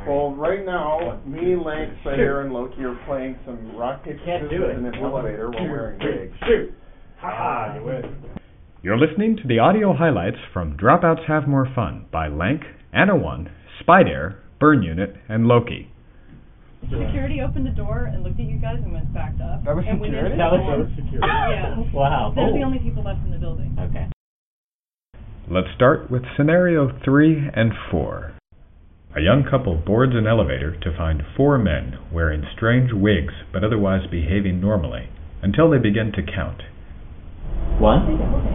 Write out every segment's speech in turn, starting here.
Well, right now, me, Lank, Spider, and Loki are playing some rock, paper, scissors in an elevator while wearing wigs. Shoot! Ha-ha, you win. You're listening to the audio highlights from Dropouts Have More Fun by Lank, Anna1, Spider, Burn Unit, and Loki. Security opened the door and looked at you guys and went back up. That was and security? That was security. Yeah. Wow. They're the only people left in the building. Okay. Let's start with scenario 3 and 4. A young couple boards an elevator to find 4 men wearing strange wigs but otherwise behaving normally until they begin to count. 1,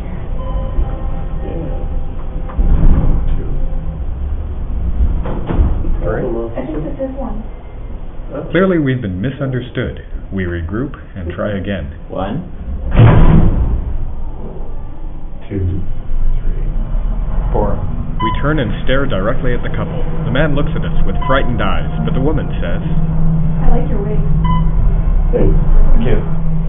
2, 3. I think this is 1. Clearly we've been misunderstood. We regroup and try again. 1, 2, 3, 4. We turn and stare directly at the couple. The man looks at us with frightened eyes, but the woman says, I like your wig. Thank you.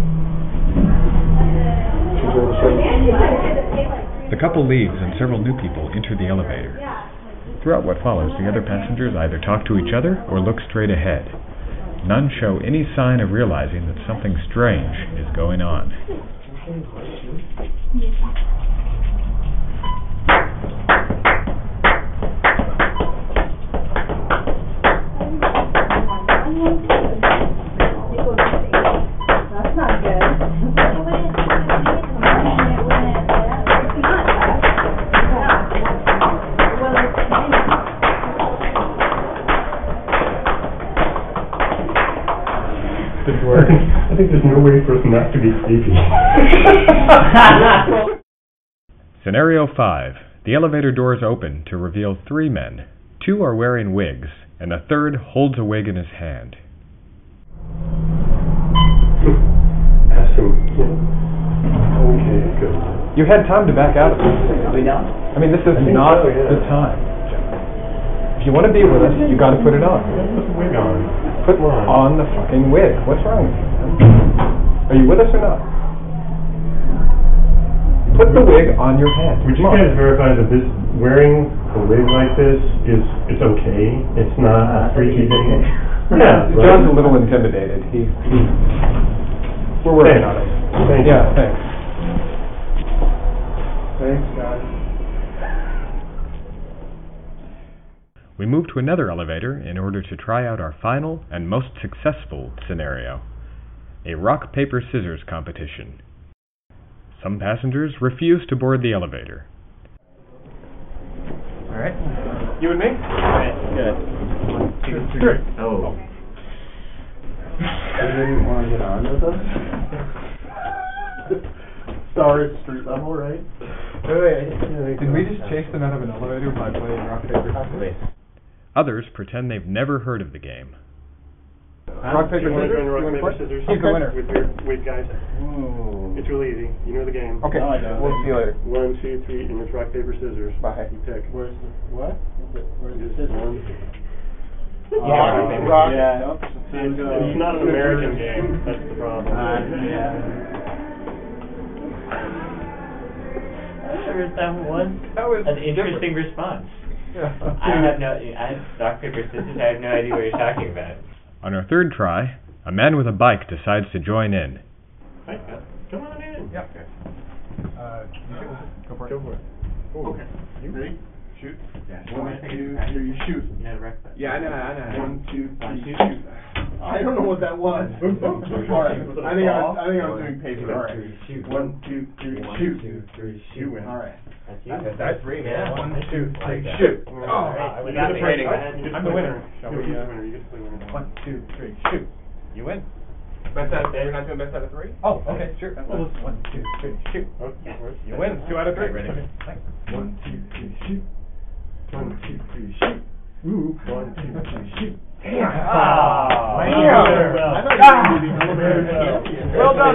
The couple leaves and several new people enter the elevator. Throughout what follows, the other passengers either talk to each other or look straight ahead. None show any sign of realizing that something strange is going on. That's not good. I think there's no way for us not to be creepy. Scenario 5. The elevator doors open to reveal 3 men. 2 are wearing wigs, and a third holds a wig in his hand. Ask him. Okay, good. You had time to back out of this. We don't? I mean, this is think not so, yeah. the time. If you want to be with us, you got to put it on. Put the wig on. Put on the fucking wig. What's wrong with you, man? Are you with us or not? Put the wig on your head. Would you Come on. guys verify that this wearing a wig like this it's okay? It's not a freaky thing? Yeah. John's a little intimidated. We're working on it. Thank you. Yeah, thanks. Thanks, guys. We move to another elevator in order to try out our final and most successful scenario, a rock, paper, scissors competition. Some passengers refuse to board the elevator. All right. You and me? Alright, good. 1, 2, 3. Oh. You didn't want to get on with us? Start street level, right? Wait. Did we just chase them out of an elevator by playing rock, paper, scissors? Others pretend they've never heard of the game. Rock, paper, scissors? Rock, paper, scissors. Who's the winner? With your wig, guys. Ooh. It's really easy. You know the game. Okay, No, I don't. we'll see you later. 1, 2, 3, and it's rock, paper, scissors. Bye. You pick. Where's the, what? Where's the Just scissors? 1. Rock. Yeah. It's not an American game. That's the problem. That was an interesting response. Rock, paper, scissors, I have no idea what you're talking about. On our third try, a man with a bike decides to join in. Hey, come on in. Yeah. Go for it. Go for it. Okay. You ready? Shoot. Yeah. 1, 2, 3, shoot. You know the rest of it. Yeah, I know. 1, 2, 3, shoot. shoot. I don't know what that was. Alright, I think I was doing paper. Alright. Shoot. 1, 2, 3, shoot. 1, 2, 3, shoot. You win. Alright. That's you. That's 3, man. Yeah. 1, 2, 3, Okay. shoot. Alright, we You got get the to play. rating. I'm the winner. You're the winner. You get to play winner. 1, 2, 3, shoot. You win. Best out of 3? We're not doing best out of 3? Oh, okay, sure. 1, 2, 3, shoot. You win. 2 out of 3. Ready. Thanks. 1, 2, 3, shoot. 1, 2, 3, shoot. Ooh. 1, 2, 3, shoot. Damn. Ah, I man. thought you were the elevator champion. Well done.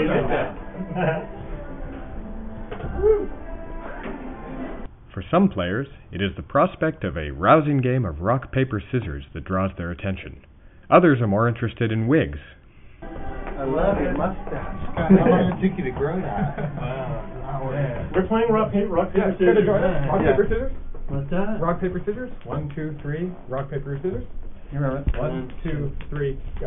For some players, it is the prospect of a rousing game of rock, paper, scissors that draws their attention. Others are more interested in wigs. I love your mustache. How long did it take you to grow that? Wow. We're playing rock, paper, Yeah, scissors. join us. Rock, paper, scissors? What's that? Rock, paper, scissors? 1, 2, 3. Rock, paper, scissors? You remember? 1, 2, 3, go.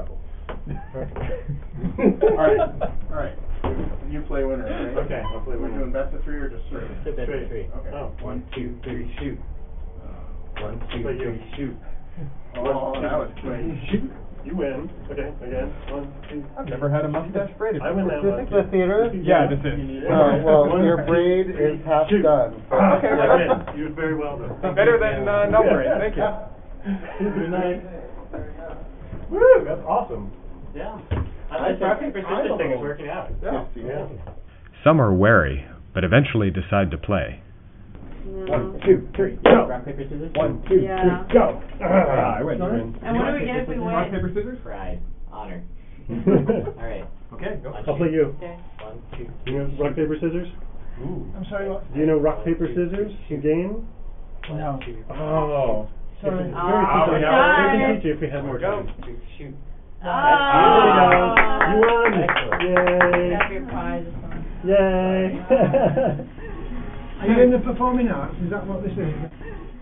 Alright. You play winner, right? Okay, I'll play We're winner. doing best of 3 or just straight? Best of three. Okay. Oh. 1, 2, 3, shoot. 1, 2, Play you. 3, shoot. Oh, that was quick. Shoot. You win. Okay, again. 1, 2. I've never had a mustache braided. I win that one. The theater? Yeah, that's it. Well, your braid is half Shoot. done. Okay, I well, win. You did very well, though. better than no braid. Thank you. Good night. Woo, that's awesome. Yeah. I like rock, paper, scissors thing is working out. Yeah. Some are wary, but eventually decide to play. 1, 2, 3, go. Rock, paper, scissors? 1, 2, 3, Yeah. go. I win. You win. And what do we get if we win? Rock, paper, scissors? Pride. Honor. Alright. Okay, go. I'll play you. Okay. 1, 2. Do you know rock, paper, scissors? Ooh. I'm sorry, what? Do you know rock, paper, scissors? Game? No. Oh. Sorry. It's very Oh, simple. darn We can it. teach you if we had more time. Shoot. Oh. There you go. You won. Yay. Got your prize. Yay. Are you in the performing arts? Is that what this is?